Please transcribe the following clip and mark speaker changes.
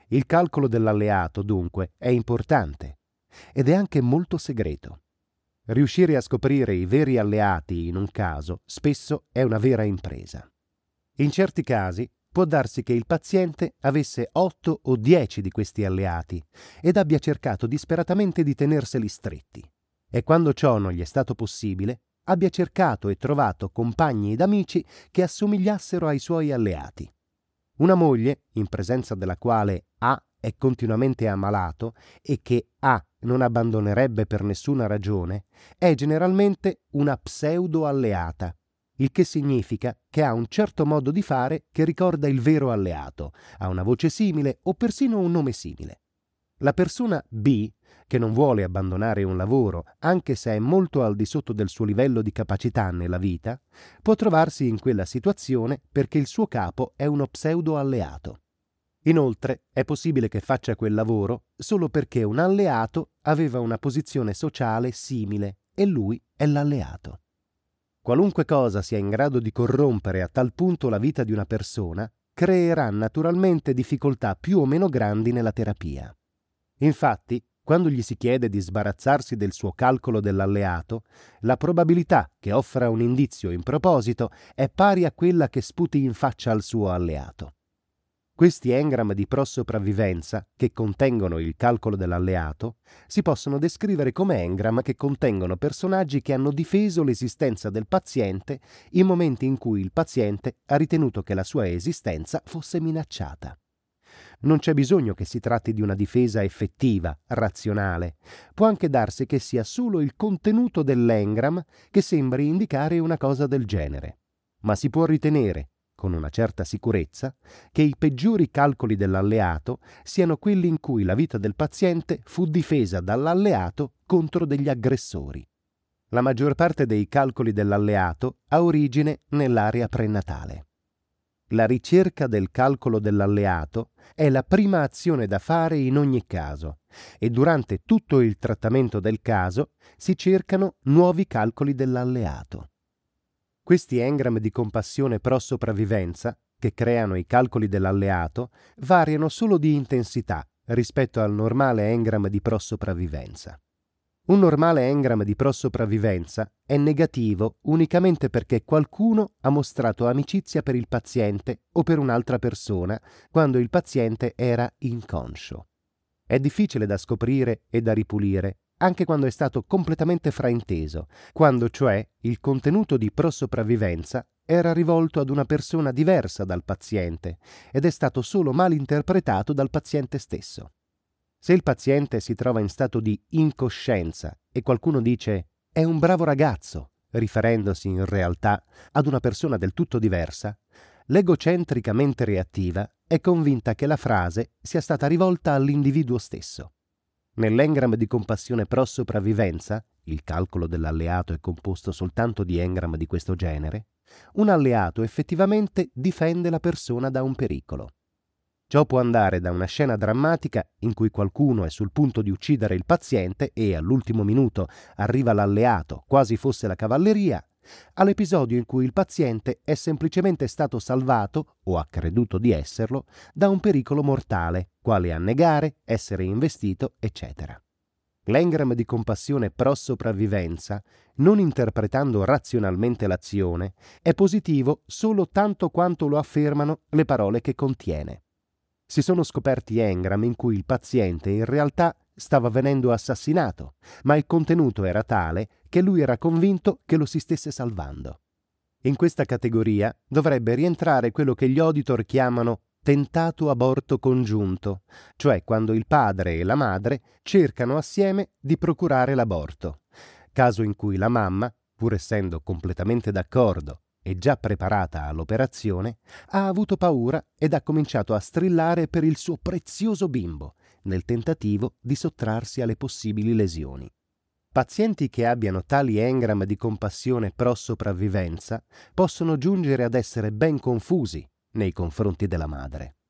Speaker 1: Il calcolo dell'alleato, dunque, è importante ed è anche molto segreto. Riuscire a scoprire i veri alleati in un caso spesso è una vera impresa. In certi casi può darsi che il paziente avesse 8 o 10 di questi alleati ed abbia cercato disperatamente di tenerseli stretti. E quando ciò non gli è stato possibile, abbia cercato e trovato compagni ed amici che assomigliassero ai suoi alleati. Una moglie, in presenza della quale A è continuamente ammalato e che A non abbandonerebbe per nessuna ragione, è generalmente una pseudo-alleata, il che significa che ha un certo modo di fare che ricorda il vero alleato, ha una voce simile o persino un nome simile. La persona B, che non vuole abbandonare un lavoro, anche se è molto al di sotto del suo livello di capacità nella vita, può trovarsi in quella situazione perché il suo capo è uno pseudo-alleato. Inoltre, è possibile che faccia quel lavoro solo perché un alleato aveva una posizione sociale simile e lui è l'alleato. Qualunque cosa sia in grado di corrompere a tal punto la vita di una persona creerà naturalmente difficoltà più o meno grandi nella terapia. Infatti, quando gli si chiede di sbarazzarsi del suo calcolo dell'alleato, la probabilità che offra un indizio in proposito è pari a quella che sputi in faccia al suo alleato. Questi engram di prossopravvivenza, che contengono il calcolo dell'alleato, si possono descrivere come engram che contengono personaggi che hanno difeso l'esistenza del paziente in momenti in cui il paziente ha ritenuto che la sua esistenza fosse minacciata. Non c'è bisogno che si tratti di una difesa effettiva, razionale. Può anche darsi che sia solo il contenuto dell'engram che sembri indicare una cosa del genere. Ma si può ritenere, con una certa sicurezza, che i peggiori calcoli dell'alleato siano quelli in cui la vita del paziente fu difesa dall'alleato contro degli aggressori. La maggior parte dei calcoli dell'alleato ha origine nell'area prenatale. La ricerca del calcolo dell'alleato è la prima azione da fare in ogni caso e durante tutto il trattamento del caso si cercano nuovi calcoli dell'alleato. Questi engram di compassione pro-sopravvivenza, che creano i calcoli dell'alleato, variano solo di intensità rispetto al normale engram di pro-sopravvivenza. Un normale engram di pro-sopravvivenza è negativo unicamente perché qualcuno ha mostrato amicizia per il paziente o per un'altra persona quando il paziente era inconscio. È difficile da scoprire e da ripulire, anche quando è stato completamente frainteso, quando cioè il contenuto di pro-sopravvivenza era rivolto ad una persona diversa dal paziente ed è stato solo mal interpretato dal paziente stesso. Se il paziente si trova in stato di incoscienza e qualcuno dice «è un bravo ragazzo», riferendosi in realtà ad una persona del tutto diversa, l'egocentricamente reattiva è convinta che la frase sia stata rivolta all'individuo stesso. Nell'engram di compassione pro-sopravvivenza, il calcolo dell'alleato è composto soltanto di engram di questo genere, un alleato effettivamente difende la persona da un pericolo. Ciò può andare da una scena drammatica in cui qualcuno è sul punto di uccidere il paziente e all'ultimo minuto arriva l'alleato, quasi fosse la cavalleria, all'episodio in cui il paziente è semplicemente stato salvato, o ha creduto di esserlo, da un pericolo mortale, quale annegare, essere investito, eccetera. L'engram di compassione pro-sopravvivenza, non interpretando razionalmente l'azione, è positivo solo tanto quanto lo affermano le parole che contiene. Si sono scoperti engram in cui il paziente in realtà stava venendo assassinato, ma il contenuto era tale che lui era convinto che lo si stesse salvando. In questa categoria dovrebbe rientrare quello che gli auditor chiamano tentato aborto congiunto, cioè quando il padre e la madre cercano assieme di procurare l'aborto, caso in cui la mamma, pur essendo completamente d'accordo e già preparata all'operazione, ha avuto paura ed ha cominciato a strillare per il suo prezioso bimbo, nel tentativo di sottrarsi alle possibili lesioni. Pazienti che abbiano tali engram di compassione pro-sopravvivenza possono giungere ad essere ben confusi nei confronti della madre.